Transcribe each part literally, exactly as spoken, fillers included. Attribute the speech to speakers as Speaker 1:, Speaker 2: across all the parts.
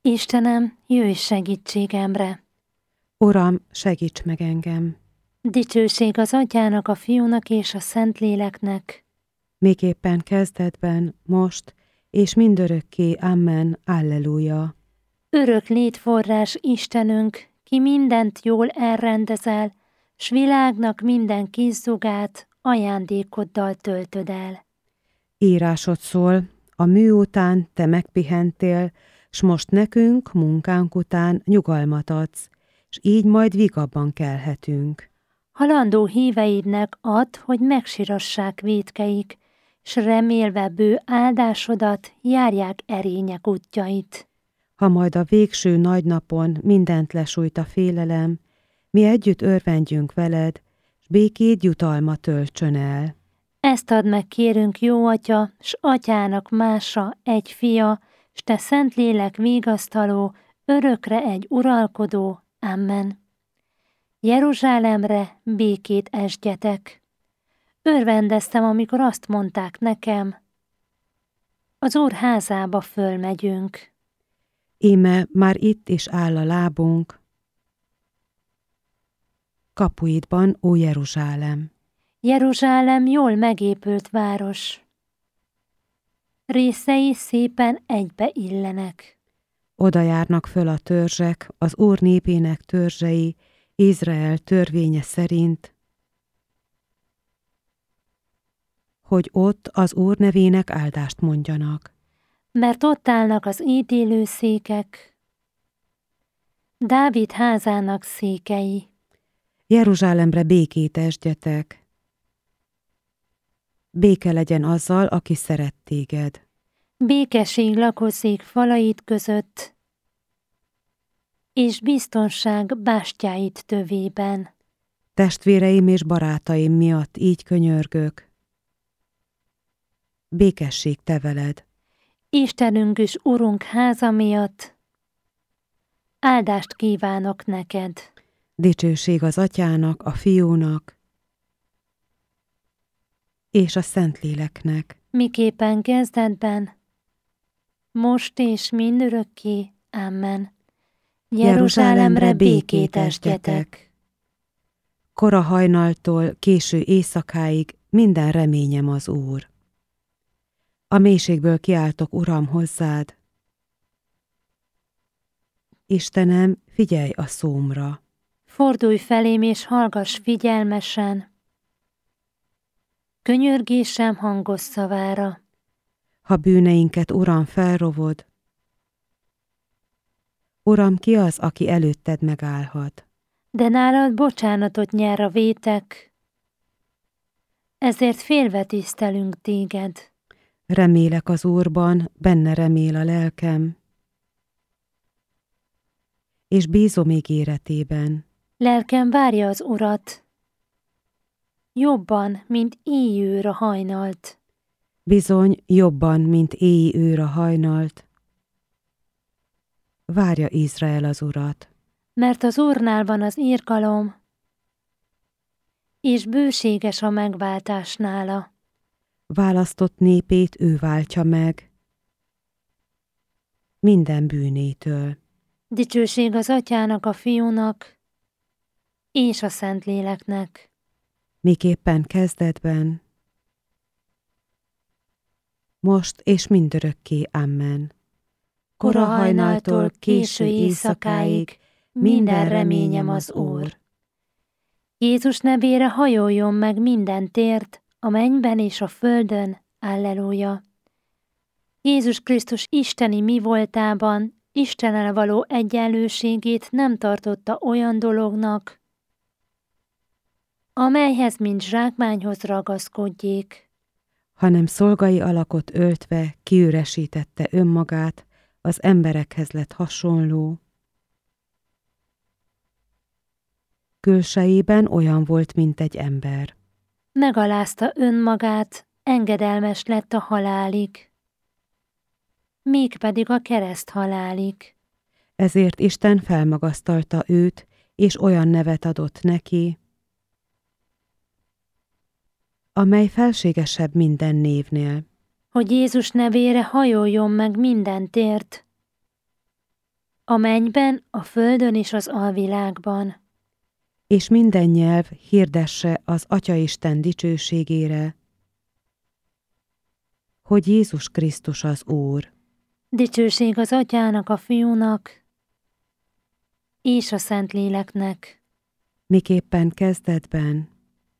Speaker 1: Istenem, jöjj segítségemre!
Speaker 2: Uram, segíts meg engem!
Speaker 1: Dicsőség az Atyának, a Fiúnak és a Szentléleknek,
Speaker 2: Miképpen kezdetben, most, és mindörökké. Amen. Alleluja!
Speaker 1: örök létforrás Istenünk, ki mindent jól elrendezel, s világnak minden kiszugát ajándékoddal töltöd el.
Speaker 2: Írásod szól, a mű után te megpihentél, s most nekünk, munkánk után nyugalmat adsz, s így majd vigabban kelhetünk.
Speaker 1: Halandó híveidnek add, hogy megsirassák vétkeik, s remélve bő áldásodat járják erények útjait.
Speaker 2: Ha majd a végső nagy napon mindent lesújt a félelem, mi együtt örvendjünk veled, s békéd jutalma töltsön el.
Speaker 1: Ezt add meg, kérünk, jó Atya, s Atyának mása egy fia, s te Szentlélek vigasztaló, örökre egy uralkodó. Amen. Jeruzsálemre békét esdjetek. Örvendeztem, amikor azt mondták nekem, az Úr házába fölmegyünk.
Speaker 2: Íme már itt is áll a lábunk, kapuidban, ó Jeruzsálem.
Speaker 1: Jeruzsálem jól megépült város. Részei szépen egybe illenek.
Speaker 2: Oda járnak föl a törzsek, az Úr népének törzsei, Izrael törvénye szerint, hogy ott az Úr nevének áldást mondjanak.
Speaker 1: Mert ott állnak az ítélőszékek, Dávid házának székei.
Speaker 2: Jeruzsálemre békét esdjetek. Béke legyen azzal, aki szeret téged.
Speaker 1: Békesség lakozik falait között, és biztonság bástyáit tövében.
Speaker 2: Testvéreim és barátaim miatt így könyörgök. Békesség te veled.
Speaker 1: Istenünk és Urunk háza miatt áldást kívánok neked.
Speaker 2: Dicsőség az Atyának, a Fiúnak és a Szentléleknek.
Speaker 1: Miképpen kezdetben, most és mindörökké. Amen. Jeruzsálemre békét esdjetek.
Speaker 2: Kora hajnaltól késő éjszakáig minden reményem az Úr. A mélységből kiáltok, Uram, hozzád. Istenem, figyelj a szómra.
Speaker 1: Fordulj felém és hallgass figyelmesen, könyörgésem hangos szavára.
Speaker 2: Ha bűneinket, Uram, felrovod, Uram, ki az, aki előtted megállhat?
Speaker 1: De nálad bocsánatot nyer a vétek, ezért félve tisztelünk téged.
Speaker 2: Remélek az Úrban, benne remél a lelkem, és bízom ígéretében.
Speaker 1: Lelkem várja az Urat, jobban, mint éjjőr a hajnalt.
Speaker 2: Bizony, jobban, mint éji őr a hajnalt. Várja Izrael az Urat.
Speaker 1: Mert az Úrnál van az irgalom, és bőséges a megváltás nála.
Speaker 2: Választott népét ő váltja meg minden bűnétől.
Speaker 1: Dicsőség az Atyának, a Fiúnak és a Szentléleknek.
Speaker 2: Miképpen kezdetben, most és mindörökké. Amen.
Speaker 1: Kora hajnaltól késő éjszakáig minden reményem az Úr. Jézus nevére hajoljon meg minden tért, a mennyben és a földön. Alleluja. Jézus Krisztus isteni mi voltában, Istennel való egyenlőségét nem tartotta olyan dolognak, amelyhez mint zsákmányhoz ragaszkodjék,
Speaker 2: hanem szolgai alakot öltve kiüresítette önmagát, az emberekhez lett hasonló. Külsejében olyan volt, mint egy ember.
Speaker 1: megalázta önmagát, engedelmes lett a halálig, mégpedig a kereszt halálig.
Speaker 2: Ezért Isten felmagasztalta őt, és olyan nevet adott neki, amely felségesebb minden névnél.
Speaker 1: Hogy Jézus nevére hajoljon meg minden tért, a mennyben, a földön és az alvilágban.
Speaker 2: És minden nyelv hirdesse az Atyaisten dicsőségére, hogy Jézus Krisztus az Úr.
Speaker 1: Dicsőség az Atyának, a Fiúnak és a Szentléleknek.
Speaker 2: Miképpen kezdetben,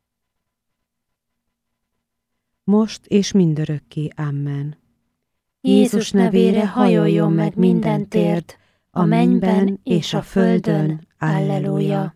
Speaker 2: most és mindörökké. Amen.
Speaker 1: Jézus nevére hajoljon meg minden térd, a mennyben és a földön. Alleluja!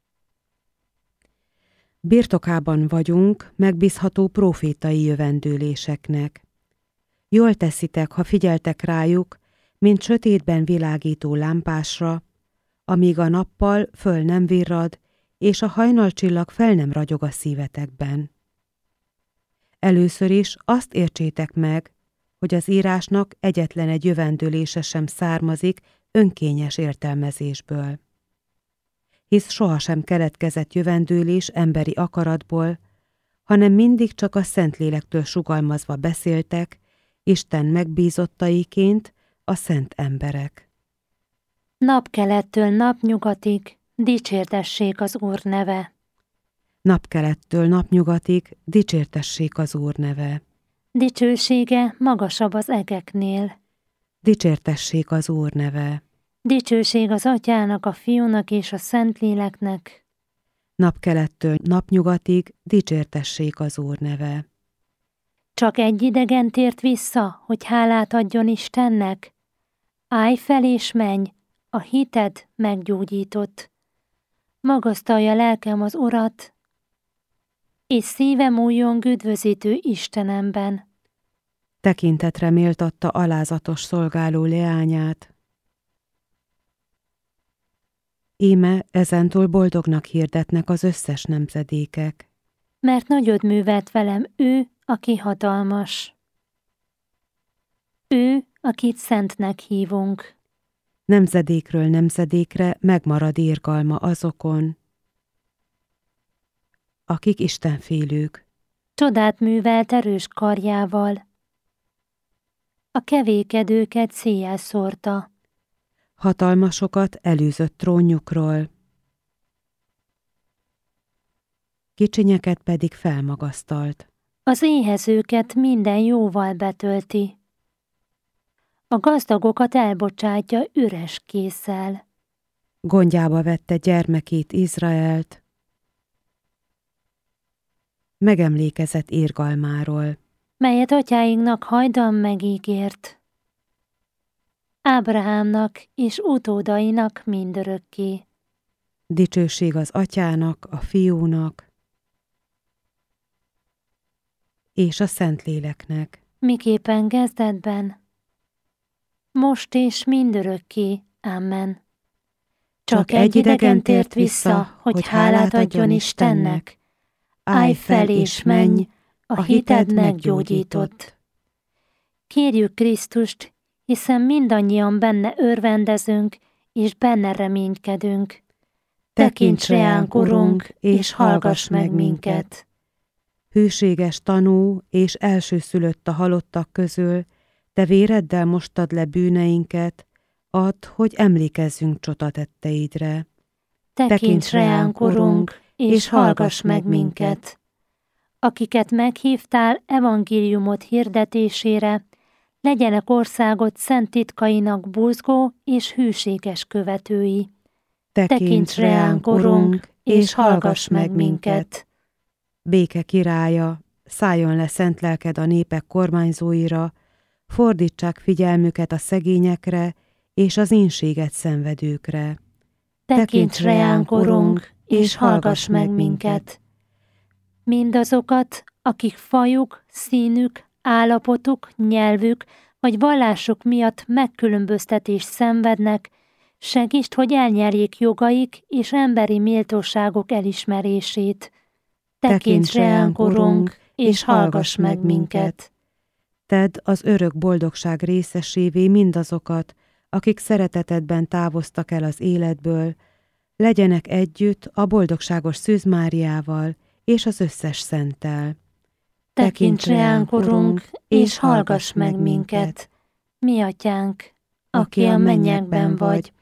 Speaker 2: Birtokában vagyunk megbízható prófétai jövendőléseknek. Jól teszitek, ha figyeltek rájuk, mint sötétben világító lámpásra, amíg a nappal föl nem virrad, és a hajnalcsillag fel nem ragyog a szívetekben. Először is azt értsétek meg, hogy az írásnak egyetlen egy jövendőlése sem származik önkényes értelmezésből. Hisz sohasem keletkezett jövendőlés emberi akaratból, hanem mindig csak a Szentlélektől sugalmazva beszéltek, Isten megbízottaiként a szent emberek.
Speaker 1: Napkelettől napnyugatig dicsértessék az Úr neve.
Speaker 2: Napkelettől napnyugatig dicsértessék az Úr neve.
Speaker 1: Dicsősége magasabb az egeknél.
Speaker 2: Dicsértessék az Úr neve.
Speaker 1: Dicsőség az Atyának, a Fiúnak és a Szentléleknek.
Speaker 2: Napkelettől napnyugatig dicsértessék az Úr neve.
Speaker 1: Csak egy idegen tért vissza, hogy hálát adjon Istennek? Állj fel és menj, a hited meggyógyított. Magasztalja lelkem az Urat, és szívem újjong üdvözítő Istenemben.
Speaker 2: Tekintetre méltatta alázatos szolgáló leányát. Íme ezentúl boldognak hirdetnek az összes nemzedékek.
Speaker 1: Mert nagyot művelt velem ő, aki hatalmas. Ő, akit szentnek hívunk.
Speaker 2: Nemzedékről nemzedékre megmarad irgalma azokon, akik istenfélők.
Speaker 1: Csodát művelt erős karjával. A kevékedőket széjjel szórta.
Speaker 2: Hatalmasokat elűzött trónjukról, kicsinyeket pedig felmagasztalt.
Speaker 1: Az éhezőket minden jóval betölti. A gazdagokat elbocsátja üres kézzel.
Speaker 2: Gondjába vette gyermekét, Izraelt, megemlékezett irgalmáról,
Speaker 1: melyet atyáinknak hajdan megígért. Ábrahámnak és utódainak mindörökké.
Speaker 2: Dicsőség az Atyának, a Fiúnak és a Szentléleknek.
Speaker 1: Miképpen kezdetben, most és mindörökké. Amen. Csak egy idegen tért vissza, hogy hálát adjon Istennek. Állj fel és menj, a hited meggyógyított. Kérjük Krisztust, hiszen mindannyian benne örvendezünk, és benne reménykedünk. Tekints reánk, Urunk, és hallgass meg minket.
Speaker 2: Hűséges tanú és elsőszülött a halottak közül, te véreddel mostad le bűneinket, add, hogy emlékezzünk csodatetteidre.
Speaker 1: Tekints reánk, Urunk, és hallgass meg minket. Akiket meghívtál evangéliumot hirdetésére, legyenek országod szent titkainak buzgó és hűséges követői. Tekints reánk, Urunk, és hallgass meg minket.
Speaker 2: Béke királya, szálljon le szent lelked a népek kormányzóira, fordítsák figyelmüket a szegényekre és az ínséget szenvedőkre.
Speaker 1: Tekints reánk, Urunk, és hallgass meg minket. Mindazokat, akik fajuk, színük, állapotuk, nyelvük vagy vallásuk miatt megkülönböztetést szenvednek, segítsd, hogy elnyerjék jogaik és emberi méltóságok elismerését. Tekints reánk, Urunk, és hallgass meg minket.
Speaker 2: Tedd az örök boldogság részesévé mindazokat, akik szeretetedben távoztak el az életből, legyenek együtt a boldogságos Szűz Máriával és az összes szenttel.
Speaker 1: Tekints reánk, Urunk, és hallgass meg minket. Mi atyánk, aki a mennyekben vagy,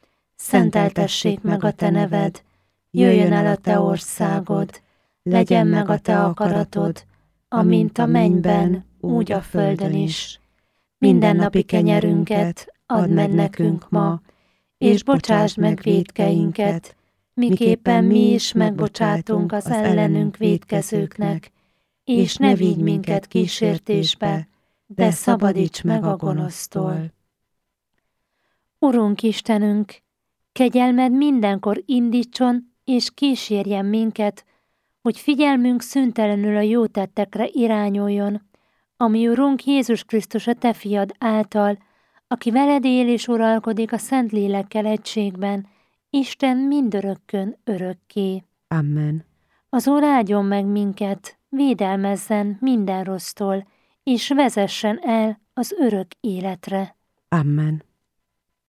Speaker 1: szenteltessék meg a te neved, jöjjön el a te országod, legyen meg a te akaratod, amint a mennyben, úgy a földön is. Mindennapi kenyerünket add meg nekünk ma, és bocsásd meg vétkeinket, miképpen mi is megbocsátunk az ellenünk vétkezőknek, és ne vigy minket kísértésbe, de szabadíts meg a gonosztól. Urunk Istenünk, kegyelmed mindenkor indítson és kísérjen minket, hogy figyelmünk szüntelenül a jó tettekre irányuljon, ami Urunk Jézus Krisztus a te fiad által, aki veled él és uralkodik a Szentlélekkel egységben, Isten mindörökkön örökké.
Speaker 2: Amen.
Speaker 1: Az Úr áldjon meg minket, védelmezzen minden rossztól, és vezessen el az örök életre.
Speaker 2: Amen.